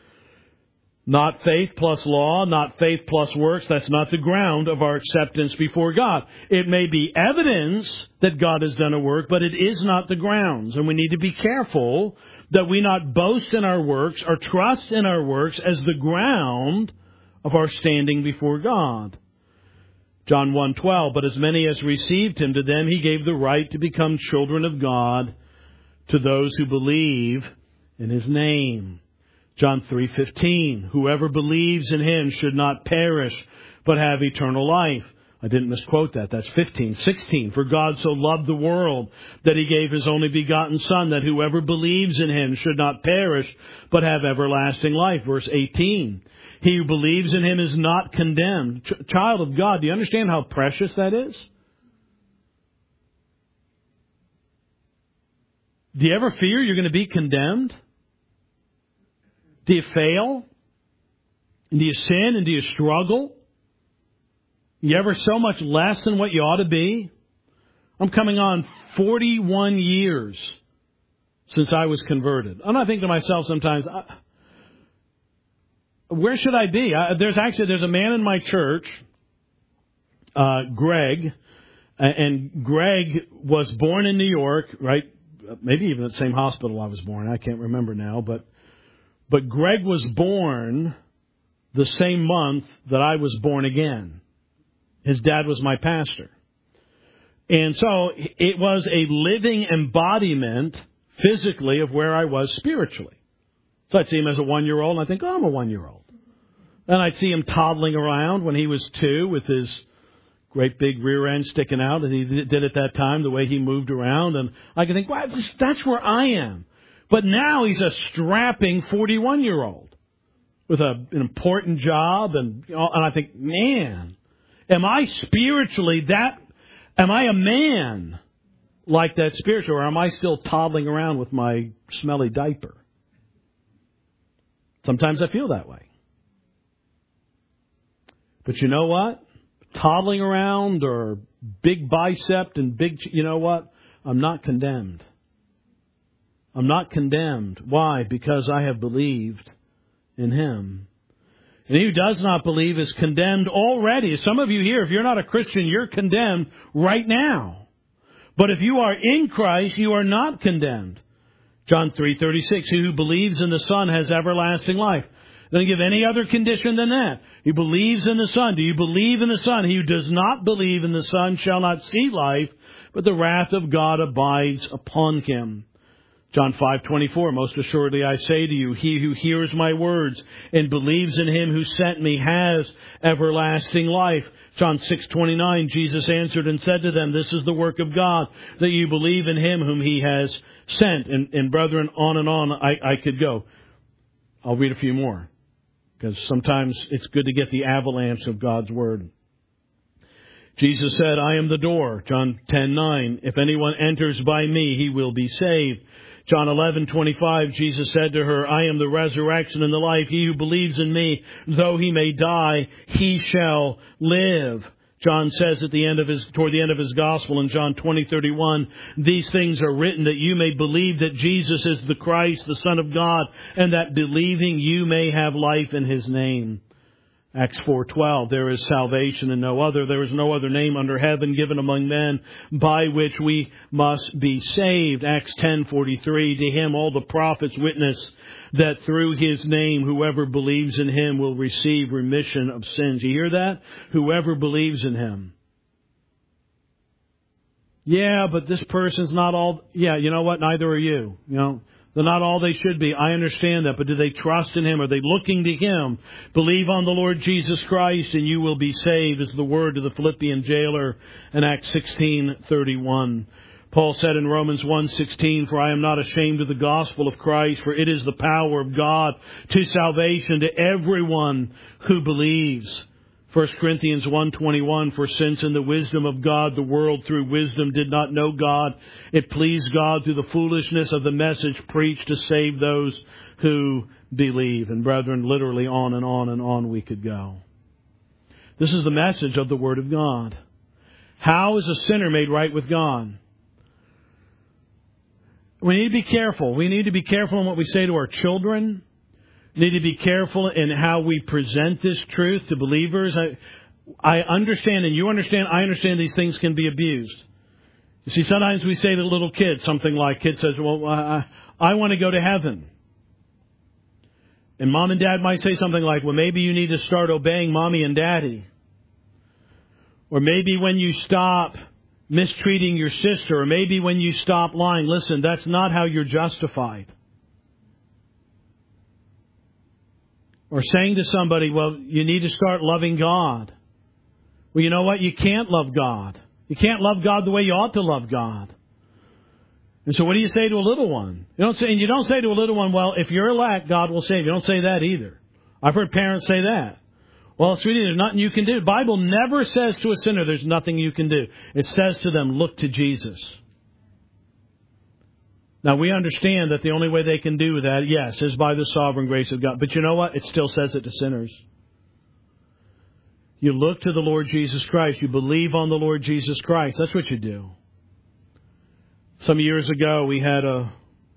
Not faith plus law, not faith plus works. That's not the ground of our acceptance before God. It may be evidence that God has done a work, but it is not the grounds. And we need to be careful that we not boast in our works or trust in our works as the ground of our standing before God. John one twelve, but as many as received Him, to them He gave the right to become children of God, to those who believe in His name. John three fifteen, whoever believes in Him should not perish, but have eternal life. I didn't misquote that. That's fifteen. sixteen, for God so loved the world that He gave His only begotten Son, that whoever believes in Him should not perish, but have everlasting life. Verse eighteen, he who believes in Him is not condemned. Ch- child of God, do you understand how precious that is? Do you ever fear you're going to be condemned? Do you fail? And do you sin? And do you struggle? You ever so much less than what you ought to be? I'm coming on forty-one years since I was converted. And I think to myself sometimes, I, where should I be? I, there's actually, there's a man in my church, uh, Greg, and Greg was born in New York, right? Maybe even at the same hospital I was born. I can't remember now, but But Greg was born the same month that I was born again. His dad was my pastor. And so it was a living embodiment physically of where I was spiritually. So I'd see him as a one-year-old, and I think, oh, I'm a one-year-old. And I'd see him toddling around when he was two with his great big rear end sticking out, and he did at that time, the way he moved around. And I could think, wow, that's where I am. But now he's a strapping forty-one-year-old with a, an important job. And, you know, and I think, man, am I spiritually that, am I a man like that spiritual, or am I still toddling around with my smelly diaper? Sometimes I feel that way. But you know what? Toddling around or big bicep and big, you know what? I'm not condemned. I'm not condemned. Why? Because I have believed in Him. And he who does not believe is condemned already. Some of you here, if you're not a Christian, you're condemned right now. But if you are in Christ, you are not condemned. John three thirty-six, he who believes in the Son has everlasting life. Doesn't give any other condition than that. He believes in the Son. Do you believe in the Son? He who does not believe in the Son shall not see life, but the wrath of God abides upon him. John five twenty-four, most assuredly I say to you, he who hears my words and believes in him who sent me has everlasting life. John six twenty-nine, Jesus answered and said to them, this is the work of God, that you believe in him whom he has sent. And, and brethren, on and on I, I could go. I'll read a few more, because sometimes it's good to get the avalanche of God's Word. Jesus said, I am the door. John ten nine, if anyone enters by me, he will be saved. John eleven twenty-five, Jesus said to her, I am the resurrection and the life. He who believes in me, though he may die, he shall live. John says at the end of his, toward the end of his gospel in John twenty thirty-one, these things are written that you may believe that Jesus is the Christ, the Son of God, and that believing you may have life in his name. Acts four twelve, there is salvation in no other. There is no other name under heaven given among men by which we must be saved. Acts ten forty-three, to him all the prophets witness that through his name whoever believes in him will receive remission of sins. You hear that? Whoever believes in him. Yeah, but this person's not all... Yeah, you know what? Neither are you. You know, they're not all they should be. I understand that. But do they trust in him? Are they looking to him? Believe on the Lord Jesus Christ and you will be saved, is the word to the Philippian jailer in Acts sixteen thirty-one. Paul said in Romans one sixteen, for I am not ashamed of the gospel of Christ, for it is the power of God to salvation to everyone who believes. First Corinthians one twenty-one, for since in the wisdom of God the world through wisdom did not know God, it pleased God through the foolishness of the message preached to save those who believe. And brethren, literally on and on and on we could go. This is the message of the Word of God. How is a sinner made right with God? We need to be careful. We need to be careful in what we say to our children. We need to be careful in how we present this truth to believers. I, I understand, and you understand, I understand these things can be abused. You see, sometimes we say to little kids something like, kid says, well, I, I want to go to heaven. And mom and dad might say something like, well, maybe you need to start obeying mommy and daddy. Or maybe when you stop mistreating your sister, or maybe when you stop lying, listen, that's not how you're justified. Or saying to somebody, well, you need to start loving God. Well, you know what? You can't love God. You can't love God the way you ought to love God. And so what do you say to a little one? You don't say, and you don't say to a little one, well, if you're elect, God will save you. You don't say that either. I've heard parents say that. Well, sweetie, there's nothing you can do. The Bible never says to a sinner, there's nothing you can do. It says to them, look to Jesus. Now, we understand that the only way they can do that, yes, is by the sovereign grace of God. But you know what? It still says it to sinners. You look to the Lord Jesus Christ. You believe on the Lord Jesus Christ. That's what you do. Some years ago, we had a...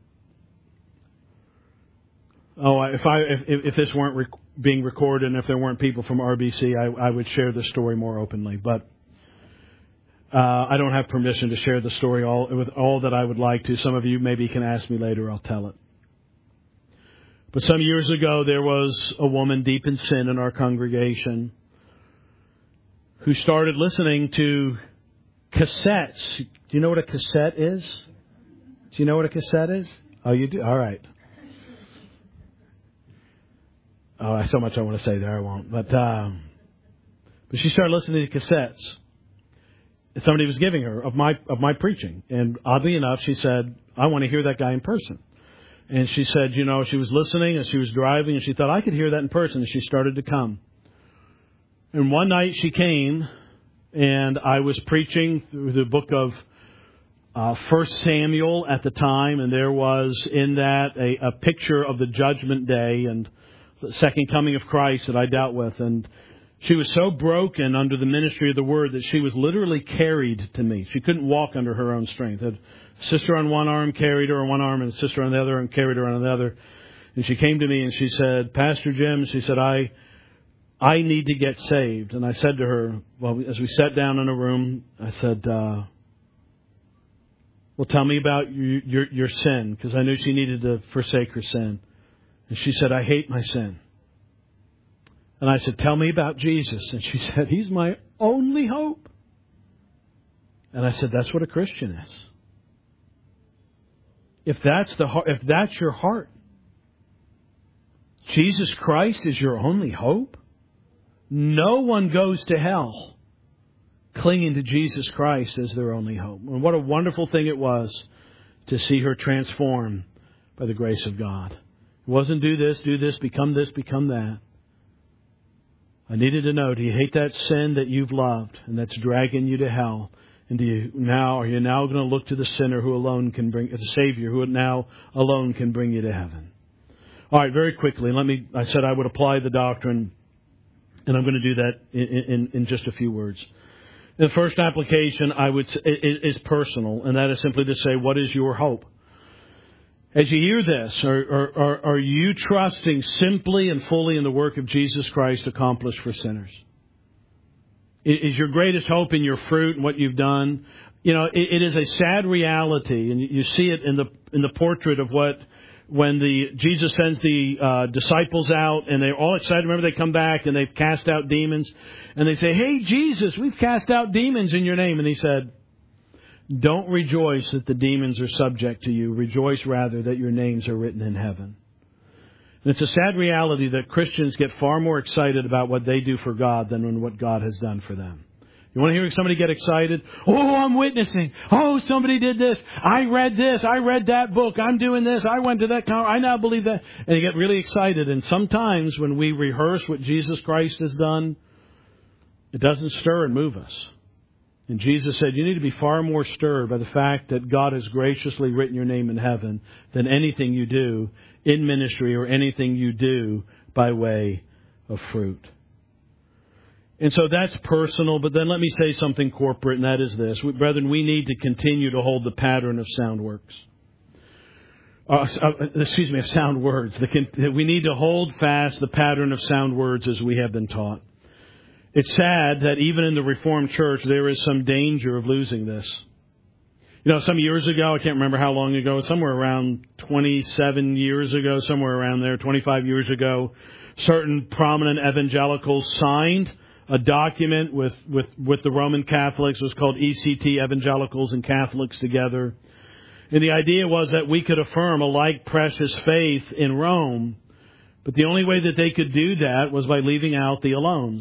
Oh, if I if, if this weren't rec- being recorded and if there weren't people from R B C, I, I would share this story more openly. But uh, I don't have permission to share the story all with all that I would like to. Some of you maybe can ask me later. I'll tell it. But some years ago, there was a woman deep in sin in our congregation who started listening to cassettes. Do you know what a cassette is? Do you know what a cassette is? Oh, you do? All right. Oh, so much I want to say there, I won't. But um, but she started listening to cassettes that somebody was giving her of my of my preaching. And oddly enough, she said, I want to hear that guy in person. And she said, you know, she was listening and she was driving and she thought, I could hear that in person. And she started to come. And one night she came and I was preaching through the book of uh, First Samuel at the time. And there was in that a, a picture of the judgment day and the second coming of Christ that I dealt with. And she was so broken under the ministry of the Word that she was literally carried to me. She couldn't walk under her own strength. A sister on one arm carried her on one arm and a sister on the other and carried her on the other. And she came to me and she said, Pastor Jim, she said, I I need to get saved. And I said to her, well, as we sat down in a room, I said, uh, well, tell me about your, your, your sin, because I knew she needed to forsake her sin. And she said, I hate my sin. And I said, tell me about Jesus. And she said, He's my only hope. And I said, that's what a Christian is. If that's the if that's your heart, Jesus Christ is your only hope. No one goes to hell clinging to Jesus Christ as their only hope. And what a wonderful thing it was to see her transformed by the grace of God. It wasn't do this, do this, become this, become that. I needed to know, do you hate that sin that you've loved and that's dragging you to hell? And do you now, are you now going to look to the sinner who alone can bring, the Savior who now alone can bring you to heaven? All right, very quickly, let me, I said I would apply the doctrine, and I'm going to do that in, in, in just a few words. The first application I would say is personal, and that is simply to say, what is your hope? As you hear this, are, are, are you trusting simply and fully in the work of Jesus Christ accomplished for sinners? Is your greatest hope in your fruit and what you've done? You know, it, it is a sad reality, and you see it in the in the portrait of what when the Jesus sends the uh, disciples out, and they're all excited. Remember, they come back and they've cast out demons, and they say, "Hey, Jesus, we've cast out demons in your name." And He said, "Don't rejoice that the demons are subject to you. Rejoice rather that your names are written in heaven." And it's a sad reality that Christians get far more excited about what they do for God than what God has done for them. You want to hear somebody get excited? Oh, I'm witnessing. Oh, somebody did this. I read this. I read that book. I'm doing this. I went to that conference. I now believe that. And you get really excited. And sometimes when we rehearse what Jesus Christ has done, it doesn't stir and move us. And Jesus said, you need to be far more stirred by the fact that God has graciously written your name in heaven than anything you do in ministry or anything you do by way of fruit. And so that's personal, but then let me say something corporate, and that is this. Brethren, we need to continue to hold the pattern of sound works. Uh, uh, excuse me, of sound words. The, we need to hold fast the pattern of sound words as we have been taught. It's sad that even in the Reformed Church, there is some danger of losing this. You know, some years ago, I can't remember how long ago, somewhere around twenty-seven years ago, somewhere around there, twenty-five years ago, certain prominent evangelicals signed a document with, with, with the Roman Catholics. It was called E C T, Evangelicals and Catholics Together. And the idea was that we could affirm a like precious faith in Rome, but the only way that they could do that was by leaving out the alones.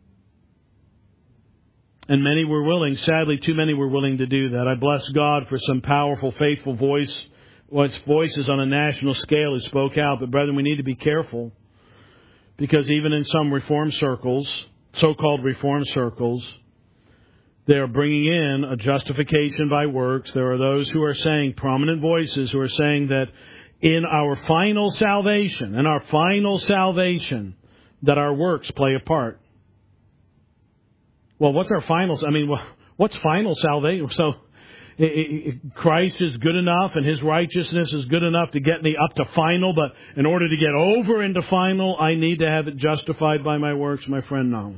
And many were willing, sadly too many were willing to do that. I bless God for some powerful, faithful voice, voices on a national scale who spoke out. But brethren, we need to be careful, because even in some reform circles, so-called reform circles, they are bringing in a justification by works. There are those who are saying, prominent voices who are saying that in our final salvation, in our final salvation, that our works play a part. Well, what's our final? I mean, what's final salvation? So, it, it, Christ is good enough, and His righteousness is good enough to get me up to final. But in order to get over into final, I need to have it justified by my works, my friend. No.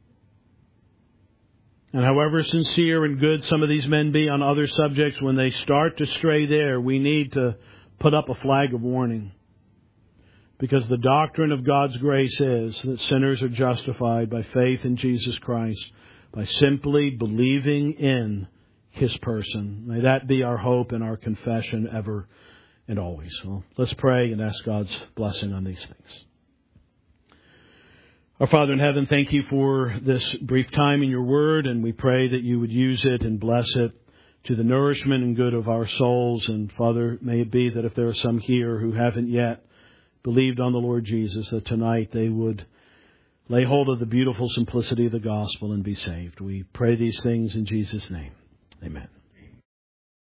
And however sincere and good some of these men be on other subjects, when they start to stray there, we need to put up a flag of warning. Because the doctrine of God's grace is that sinners are justified by faith in Jesus Christ, by simply believing in His person. May that be our hope and our confession ever and always. Well, let's pray and ask God's blessing on these things. Our Father in heaven, thank You for this brief time in Your Word, and we pray that You would use it and bless it to the nourishment and good of our souls. And Father, may it be that if there are some here who haven't yet believed on the Lord Jesus, that tonight they would lay hold of the beautiful simplicity of the gospel and be saved. We pray these things in Jesus' name. Amen.